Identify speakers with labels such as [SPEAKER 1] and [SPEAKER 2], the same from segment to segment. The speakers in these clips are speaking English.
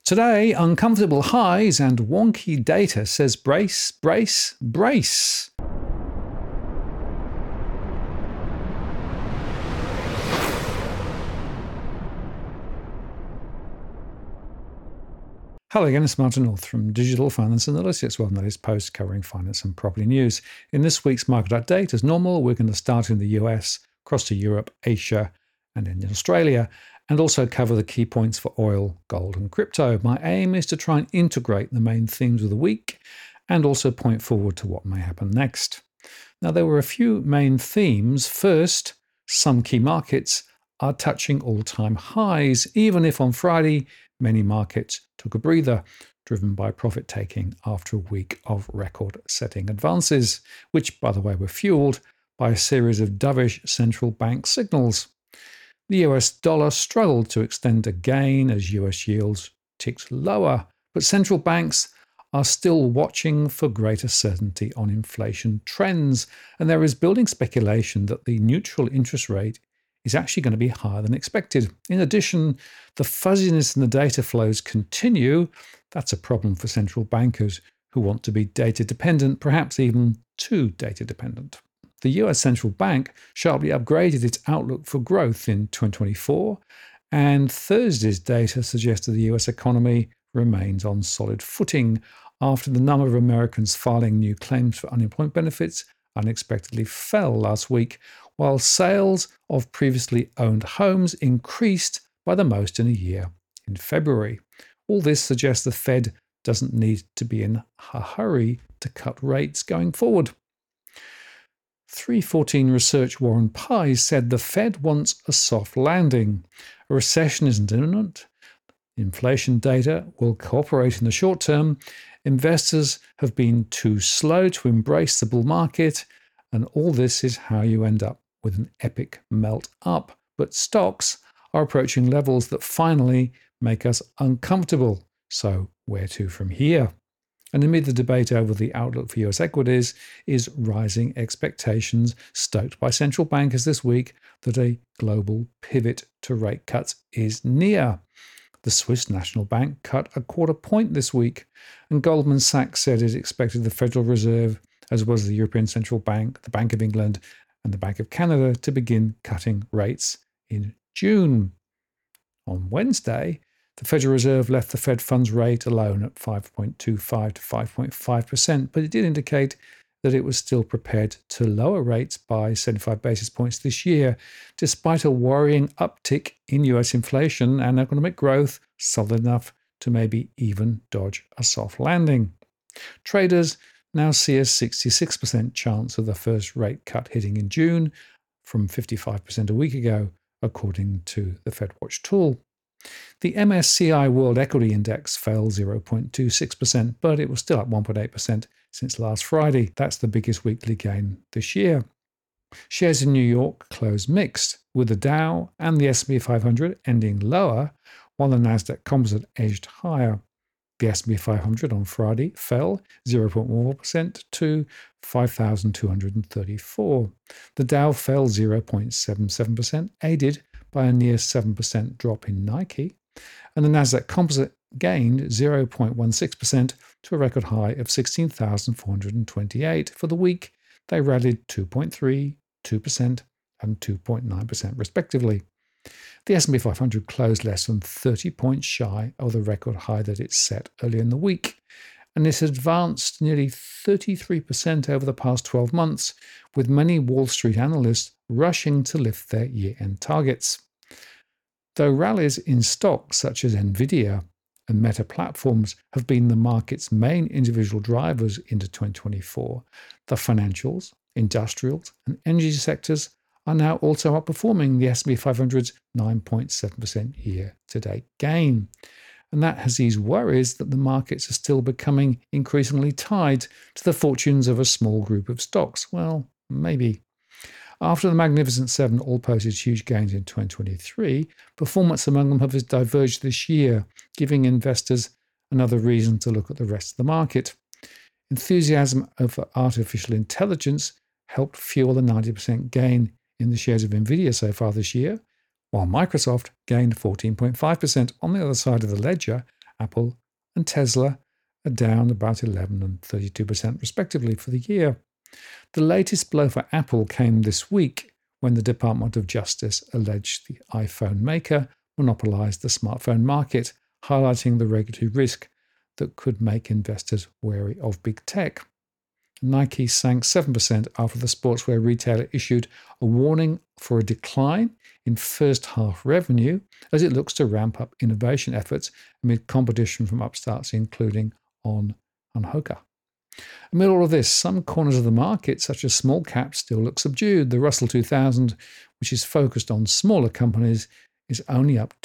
[SPEAKER 1] Today, uncomfortable highs and wonky data says brace, brace, brace. Hello again, it's Martin North from Digital Finance Analytics, well, that is post covering finance and property news. In this week's market update, as normal, we're going to start in the US, across to Europe, Asia, and in Australia, and also cover the key points for oil, gold, and crypto. My aim is to try and integrate the main themes of the week and also point forward to what may happen next. Now, there were a few main themes. First, some key markets are touching all-time highs, even if on Friday, many markets took a breather, driven by profit-taking after a week of record-setting advances, which, by the way, were fueled by a series of dovish central bank signals. The US dollar struggled to extend a gain as US yields ticked lower, but central banks are still watching for greater certainty on inflation trends, and there is building speculation that the neutral interest rate is actually going to be higher than expected. In addition, the fuzziness in the data flows continue. That's a problem for central bankers who want to be data dependent, perhaps even too data dependent. The US Central Bank sharply upgraded its outlook for growth in 2024, and Thursday's data suggested the US economy remains on solid footing after the number of Americans filing new claims for unemployment benefits unexpectedly fell last week, while sales of previously owned homes increased by the most in a year in February. All this suggests the Fed doesn't need to be in a hurry to cut rates going forward. 314 Research Warren Pies said the Fed wants a soft landing. A recession isn't imminent. Inflation data will cooperate in the short term. Investors have been too slow to embrace the bull market, and all this is how you end up with an epic melt up. But stocks are approaching levels that finally make us uncomfortable. So where to from here? And amid the debate over the outlook for US equities is rising expectations stoked by central bankers this week that a global pivot to rate cuts is near. The Swiss National Bank cut a quarter point this week, and Goldman Sachs said it expected the Federal Reserve, as well as the European Central Bank, the Bank of England, and the Bank of Canada to begin cutting rates in June. On Wednesday, the Federal Reserve left the Fed funds rate alone at 5.25 to 5.5%, but it did indicate that it was still prepared to lower rates by 75 basis points this year, despite a worrying uptick in US inflation and economic growth solid enough to maybe even dodge a soft landing. Traders now see a 66% chance of the first rate cut hitting in June from 55% a week ago, according to the FedWatch tool. The MSCI World Equity Index fell 0.26%, but it was still up 1.8% since last Friday. That's the biggest weekly gain this year. Shares in New York closed mixed, with the Dow and the S&P 500 ending lower, while the Nasdaq Composite edged higher. The S&P 500 on Friday fell 0.1% to 5,234. The Dow fell 0.77%, aided by a near 7% drop in Nike, and the Nasdaq Composite gained 0.16% to a record high of 16,428 for the week. They rallied 2.3%, 2%, and 2.9% respectively. The S&P 500 closed less than 30 points shy of the record high that it set earlier in the week, and it advanced nearly 33% over the past 12 months, with many Wall Street analysts rushing to lift their year-end targets. Though rallies in stocks such as Nvidia and Meta Platforms have been the market's main individual drivers into 2024, the financials, industrials, and energy sectors are now also outperforming the S&P 500's 9.7% year-to-date gain. And that has eased worries that the markets are still becoming increasingly tied to the fortunes of a small group of stocks. Well, maybe. After the Magnificent Seven all posted huge gains in 2023, performance among them has diverged this year, giving investors another reason to look at the rest of the market. Enthusiasm over artificial intelligence helped fuel the 90% gain in the shares of Nvidia so far this year, while Microsoft gained 14.5%. On the other side of the ledger, Apple and Tesla are down about 11 and 32% respectively for the year. The latest blow for Apple came this week when the Department of Justice alleged the iPhone maker monopolized the smartphone market, highlighting the regulatory risk that could make investors wary of big tech. Nike sank 7% after the sportswear retailer issued a warning for a decline in first half revenue as it looks to ramp up innovation efforts amid competition from upstarts including On and Hoka. Amid all of this, some corners of the market, such as small caps, still look subdued. The Russell 2000, which is focused on smaller companies, is only up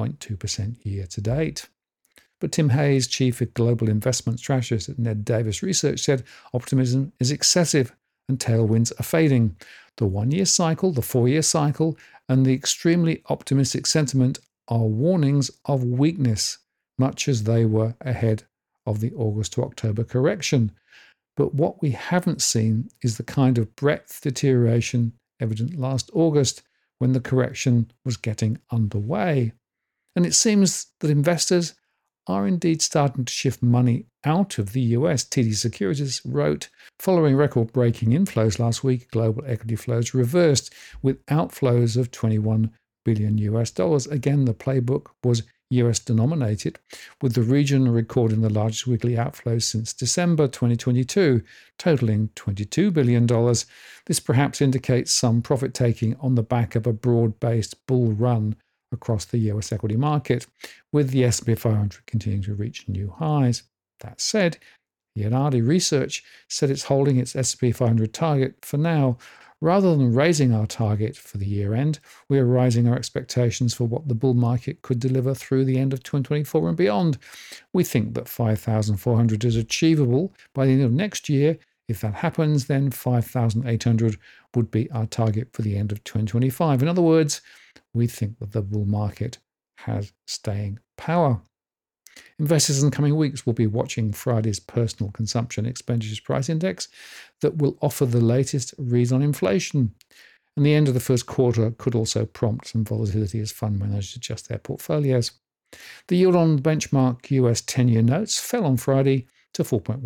[SPEAKER 1] 2.2% year to date. But Tim Hayes, chief of global investment strategist at Ned Davis Research, said optimism is excessive and tailwinds are fading. The 1 year cycle, the 4 year cycle, and the extremely optimistic sentiment are warnings of weakness, much as they were ahead of the August to October correction. But what we haven't seen is the kind of breadth deterioration evident last August when the correction was getting underway. And it seems that investors are indeed starting to shift money out of the US. TD Securities wrote, following record-breaking inflows last week, global equity flows reversed with outflows of $21 billion US dollars. Again, the playbook was US denominated, with the region recording the largest weekly outflows since December 2022, totaling $22 billion. This perhaps indicates some profit taking on the back of a broad-based bull run across the US equity market, with the S&P 500 continuing to reach new highs. That said, Yanadi Research said it's holding its S&P 500 target for now. Rather than raising our target for the year end, we are raising our expectations for what the bull market could deliver through the end of 2024 and beyond. We think that 5,400 is achievable by the end of next year. If that happens, then 5,800 would be our target for the end of 2025. In other words, we think that the bull market has staying power. Investors in the coming weeks will be watching Friday's Personal Consumption Expenditures Price Index that will offer the latest read on inflation. And the end of the first quarter could also prompt some volatility as fund managers adjust their portfolios. The yield on benchmark US 10-year notes fell on Friday to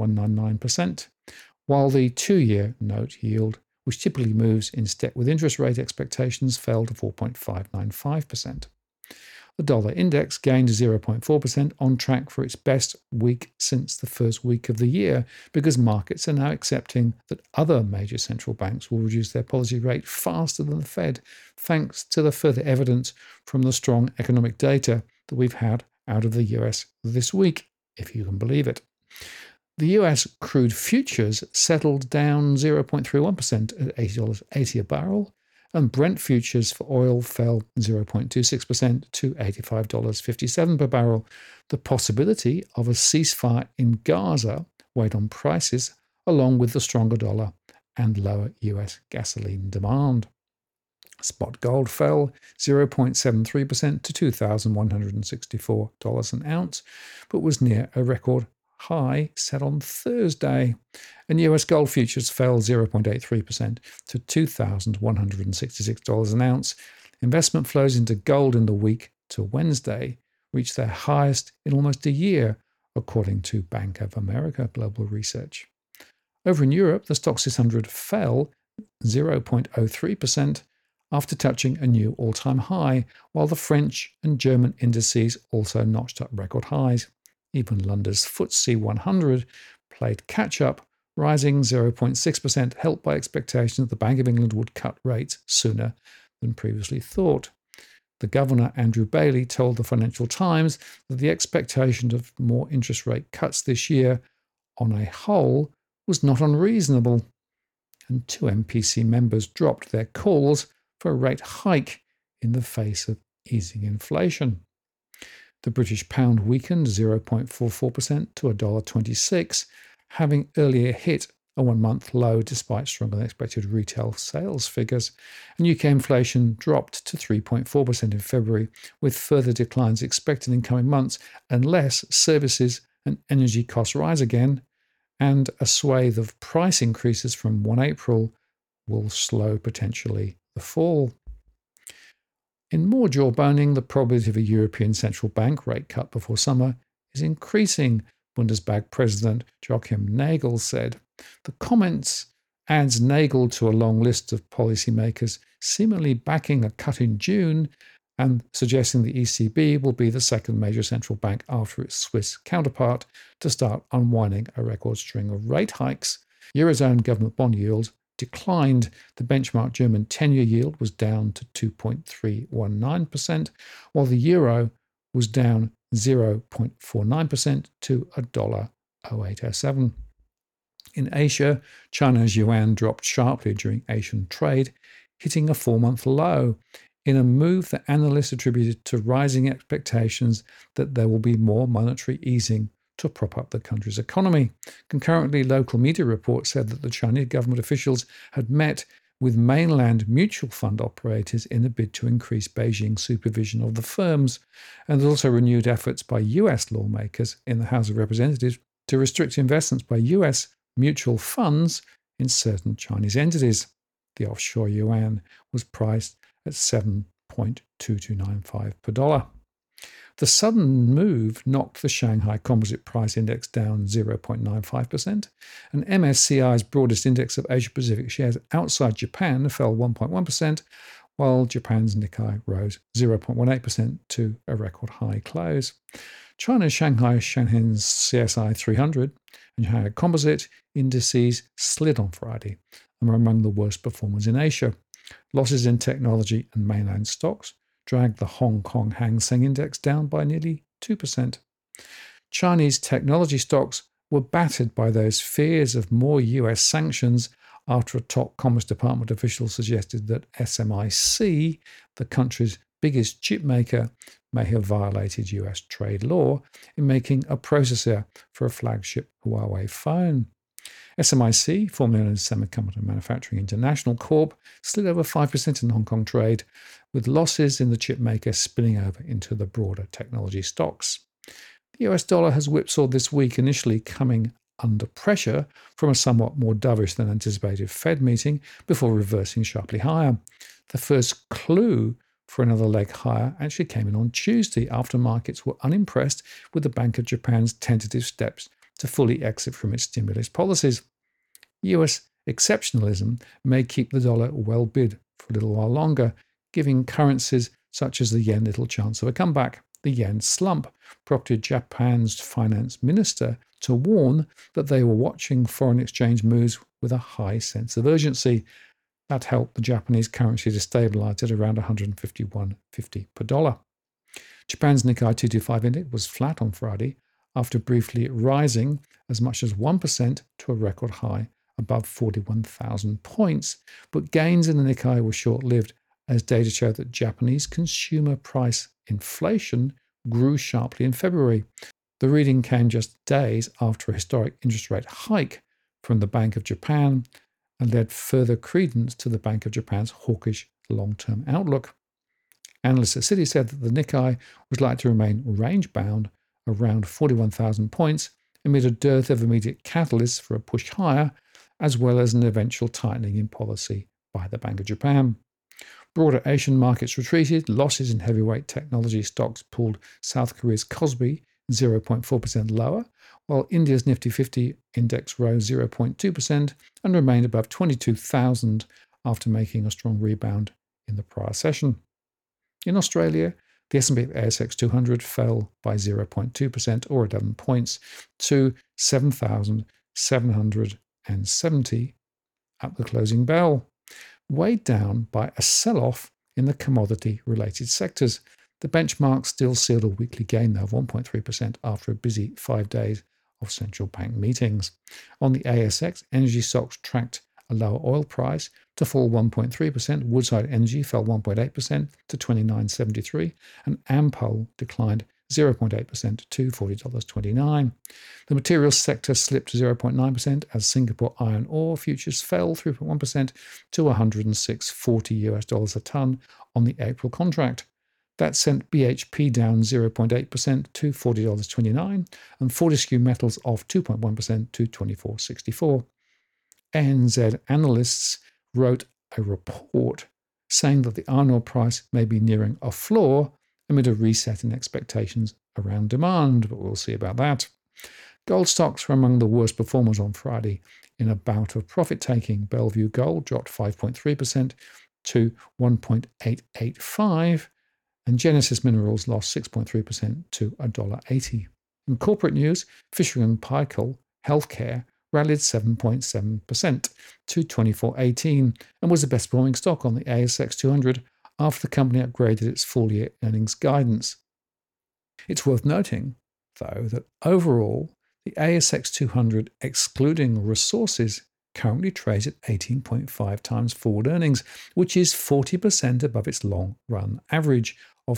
[SPEAKER 1] 4.199%, while the 2-year note yield, which typically moves in step with interest rate expectations, fell to 4.595%. The dollar index gained 0.4%, on track for its best week since the first week of the year, because markets are now accepting that other major central banks will reduce their policy rate faster than the Fed, thanks to the further evidence from the strong economic data that we've had out of the US this week, if you can believe it. The US crude futures settled down 0.31% at $80.80 a barrel, and Brent futures for oil fell 0.26% to $85.57 per barrel. The possibility of a ceasefire in Gaza weighed on prices, along with the stronger dollar and lower US gasoline demand. Spot gold fell 0.73% to $2,164 an ounce, but was near a record high set on Thursday. And US gold futures fell 0.83% to $2,166 an ounce. Investment flows into gold in the week to Wednesday reached their highest in almost a year, according to Bank of America Global Research. Over in Europe, the Stoxx 600 fell 0.03% after touching a new all-time high, while the French and German indices also notched up record highs. Even London's FTSE 100 played catch-up, rising 0.6%, helped by expectations that the Bank of England would cut rates sooner than previously thought. The Governor, Andrew Bailey, told the Financial Times that the expectation of more interest rate cuts this year, on a whole, was not unreasonable. And 2 MPC members dropped their calls for a rate hike in the face of easing inflation. The British pound weakened 0.44% to $1.26, having earlier hit a 1-month low despite stronger than expected retail sales figures. And UK inflation dropped to 3.4% in February, with further declines expected in coming months unless services and energy costs rise again, and a swathe of price increases from 1 April will slow potentially the fall. In more jaw-boning, the probability of a European Central Bank rate cut before summer is increasing, Bundesbank President Joachim Nagel said. The comments adds Nagel to a long list of policymakers seemingly backing a cut in June and suggesting the ECB will be the second major central bank after its Swiss counterpart to start unwinding a record string of rate hikes. Eurozone government bond yields declined. The benchmark German 10-year yield was down to 2.319%, while the euro was down 0.49% to $1.0807. In Asia, China's yuan dropped sharply during Asian trade, hitting a 4-month low in a move that analysts attributed to rising expectations that there will be more monetary easing to prop up the country's economy. Concurrently, local media reports said that the Chinese government officials had met with mainland mutual fund operators in a bid to increase Beijing's supervision of the firms, and also renewed efforts by US lawmakers in the House of Representatives to restrict investments by US mutual funds in certain Chinese entities. The offshore yuan was priced at 7.2295 per dollar. The sudden move knocked the Shanghai Composite Price Index down 0.95%, and MSCI's broadest index of Asia-Pacific shares outside Japan fell 1.1%, while Japan's Nikkei rose 0.18% to a record high close. China's Shanghai Shenzhen CSI 300 and Shanghai Composite indices slid on Friday and were among the worst performers in Asia. Losses in technology and mainland stocks dragged the Hong Kong Hang Seng Index down by nearly 2%. Chinese technology stocks were battered by those fears of more US sanctions after a top Commerce Department official suggested that SMIC, the country's biggest chip maker, may have violated US trade law in making a processor for a flagship Huawei phone. SMIC, formerly known as Semiconductor Manufacturing International Corp., slid over 5% in Hong Kong trade, with losses in the chip maker spilling over into the broader technology stocks. The US dollar has whipsawed this week, initially coming under pressure from a somewhat more dovish than anticipated Fed meeting before reversing sharply higher. The first clue for another leg higher actually came in on Tuesday after markets were unimpressed with the Bank of Japan's tentative steps to fully exit from its stimulus policies. US exceptionalism may keep the dollar well bid for a little while longer, giving currencies such as the yen little chance of a comeback. The yen slump prompted Japan's finance minister to warn that they were watching foreign exchange moves with a high sense of urgency. That helped the Japanese currency to stabilize at around 151.50 per dollar. Japan's Nikkei 225 index was flat on Friday, after briefly rising as much as 1% to a record high above 41,000 points. But gains in the Nikkei were short-lived as data showed that Japanese consumer price inflation grew sharply in February. The reading came just days after a historic interest rate hike from the Bank of Japan and led further credence to the Bank of Japan's hawkish long-term outlook. Analysts at Citi said that the Nikkei was likely to remain range-bound around 41,000 points amid a dearth of immediate catalysts for a push higher, as well as an eventual tightening in policy by the Bank of Japan. Broader Asian markets retreated. Losses in heavyweight technology stocks pulled South Korea's Kospi 0.4% lower, while India's Nifty 50 index rose 0.2% and remained above 22,000 after making a strong rebound in the prior session. In Australia, the S&P ASX 200 fell by 0.2% or 11 points to 7,770 at the closing bell, weighed down by a sell-off in the commodity-related sectors. The benchmark still sealed a weekly gain of 1.3% after a busy 5 days of central bank meetings. On the ASX, energy stocks tracked a lower oil price to fall 1.3%. Woodside Energy fell 1.8% to $29.73, and Ampol declined 0.8% to $40.29. The materials sector slipped 0.9% as Singapore iron ore futures fell 3.1% to $106.40 a ton on the April contract. That sent BHP down 0.8% to $40.29, and Fortescue Metals off 2.1% to $24.64. ANZ analysts wrote a report saying that the iron ore price may be nearing a floor amid a reset in expectations around demand, but we'll see about that. Gold stocks were among the worst performers on Friday in a bout of profit-taking. Bellevue Gold dropped 5.3% to 1.885, and Genesis Minerals lost 6.3% to $1.80. In corporate news, Fisher & Paykel Healthcare rallied 7.7% to 24.18 and was the best performing stock on the ASX 200 after the company upgraded its full-year earnings guidance. It's worth noting, though, that overall, the ASX 200, excluding resources, currently trades at 18.5 times forward earnings, which is 40% above its long-run average of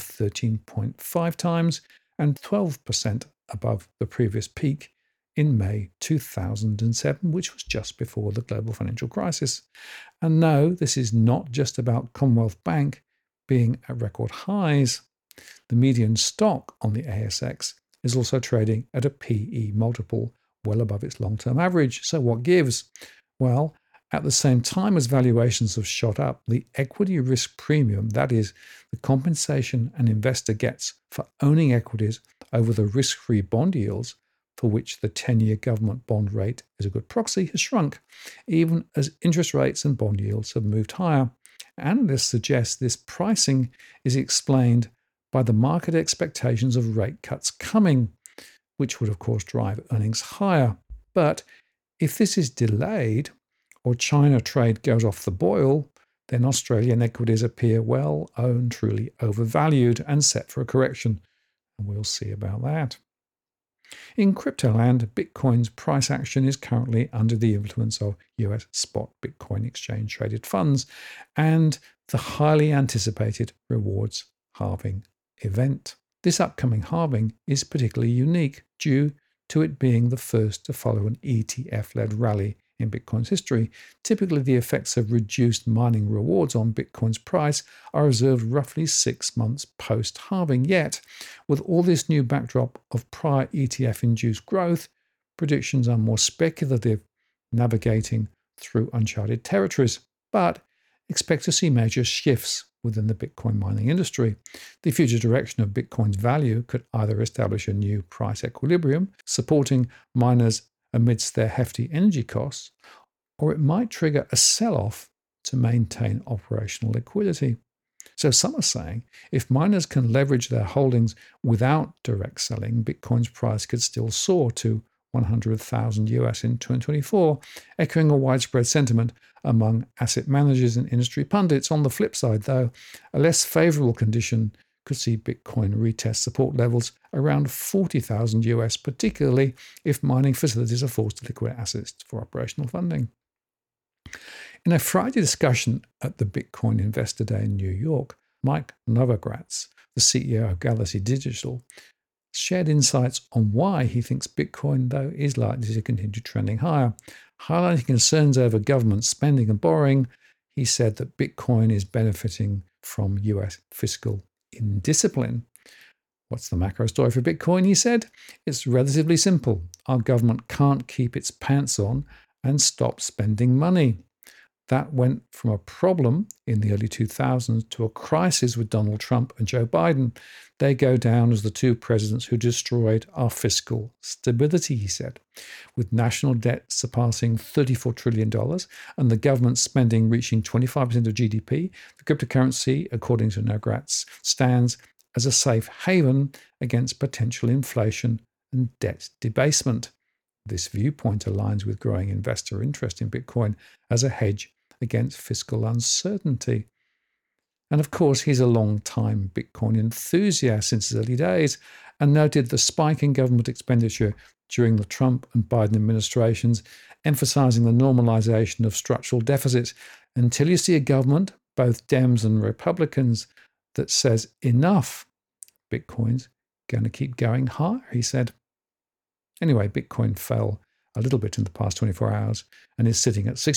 [SPEAKER 1] 13.5 times and 12% above the previous peak in May 2007, which was just before the global financial crisis. And no, this is not just about Commonwealth Bank being at record highs. The median stock on the ASX is also trading at a PE multiple well above its long-term average. So what gives? Well, at the same time as valuations have shot up, the equity risk premium, that is, the compensation an investor gets for owning equities over the risk-free bond yields, for which the 10-year government bond rate is a good proxy, has shrunk, even as interest rates and bond yields have moved higher. Analysts suggest this pricing is explained by the market expectations of rate cuts coming, which would of course drive earnings higher. But if this is delayed or China trade goes off the boil, then Australian equities appear well owned, truly overvalued and set for a correction. And we'll see about that. In crypto land, Bitcoin's price action is currently under the influence of US spot Bitcoin exchange traded funds and the highly anticipated rewards halving event. This upcoming halving is particularly unique due to it being the first to follow an ETF-led rally in Bitcoin's history. Typically, the effects of reduced mining rewards on Bitcoin's price are observed roughly 6 months post-halving. Yet, with all this new backdrop of prior ETF-induced growth, predictions are more speculative, navigating through uncharted territories. But expect to see major shifts within the Bitcoin mining industry. The future direction of Bitcoin's value could either establish a new price equilibrium, supporting miners amidst their hefty energy costs, or it might trigger a sell-off to maintain operational liquidity. So some are saying if miners can leverage their holdings without direct selling, Bitcoin's price could still soar to 100,000 US in 2024, echoing a widespread sentiment among asset managers and industry pundits. On the flip side, though, a less favorable condition could see Bitcoin retest support levels around 40,000 US, particularly if mining facilities are forced to liquidate assets for operational funding. In a Friday discussion at the Bitcoin Investor Day in New York, Mike Novogratz, the CEO of Galaxy Digital, shared insights on why he thinks Bitcoin, though, is likely to continue trending higher. Highlighting concerns over government spending and borrowing, he said that Bitcoin is benefiting from US fiscal indiscipline. What's the macro story for Bitcoin? He said, it's relatively simple. Our government can't keep its pants on and stop spending money. That went from a problem in the early 2000s to a crisis with Donald Trump and Joe Biden. They go down as the two presidents who destroyed our fiscal stability, he said. With national debt surpassing $34 trillion and the government spending reaching 25% of GDP, the cryptocurrency, according to Novogratz, stands as a safe haven against potential inflation and debt debasement. This viewpoint aligns with growing investor interest in Bitcoin as a hedge against fiscal uncertainty. And of course, he's a long-time Bitcoin enthusiast since his early days and noted the spike in government expenditure during the Trump and Biden administrations, emphasizing the normalization of structural deficits. Until you see a government, both Dems and Republicans, that says enough, Bitcoin's going to keep going higher, he said. Anyway, Bitcoin fell a little bit in the past 24 hours and is sitting at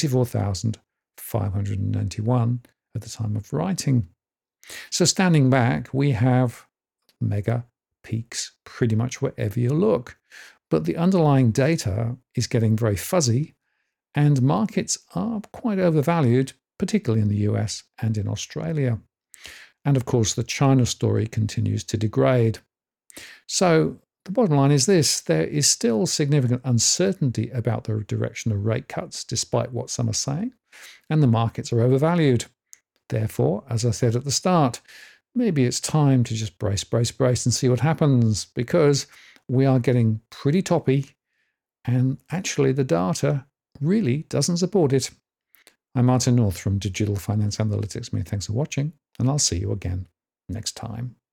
[SPEAKER 1] 64,591 at the time of writing. So standing back, we have mega peaks pretty much wherever you look. But the underlying data is getting very fuzzy and markets are quite overvalued, particularly in the US and in Australia. And of course, the China story continues to degrade. So the bottom line is this: there is still significant uncertainty about the direction of rate cuts, despite what some are saying, and the markets are overvalued. Therefore, as I said at the start, maybe it's time to just brace and see what happens, because we are getting pretty toppy, and actually the data really doesn't support it. I'm Martin North from Digital Finance Analytics. Many thanks for watching, and I'll see you again next time.